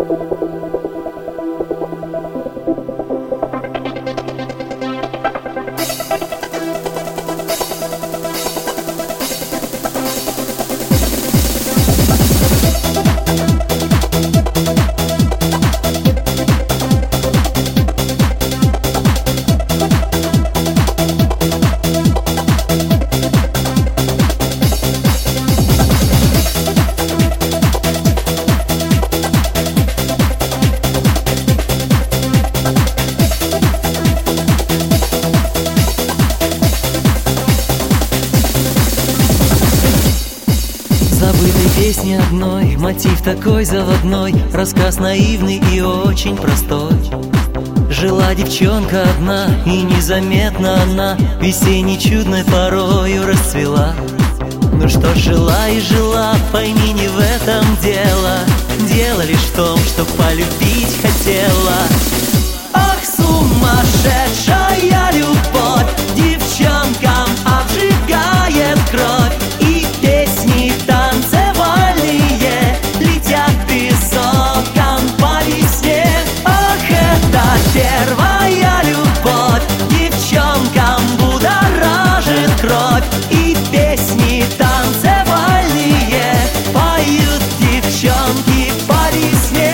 Забытой песни одной, мотив такой заводной, рассказ наивный и очень простой. Жила девчонка одна, и незаметно она весенней чудной порою расцвела. Ну что ж, жила и жила, пойми, не в этом дело. Дело лишь в том, что полюбить хотела. Ах, сумасшедшая любовь девчонкам обжигает кровь. И песни танцевальные летят в высоком по весне. Ах, это первая любовь девчонкам будоражит кровь. И песни танцевальные поют девчонки по весне.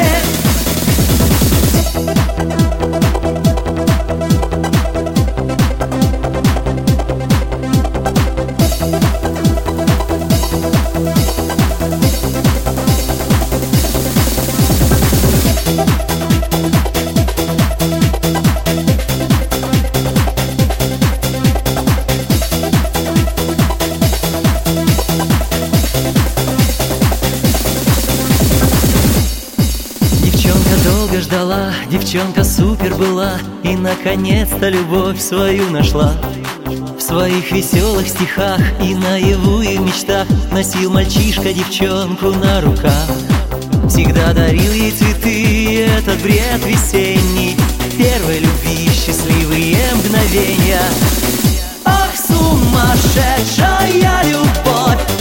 Долго ждала, девчонка супер была, и наконец-то любовь свою нашла. В своих веселых стихах и наяву и в мечтах носил мальчишка девчонку на руках. Всегда дарил ей цветы, и этот бред весенний, первой любви счастливые мгновения. Ах, сумасшедшая любовь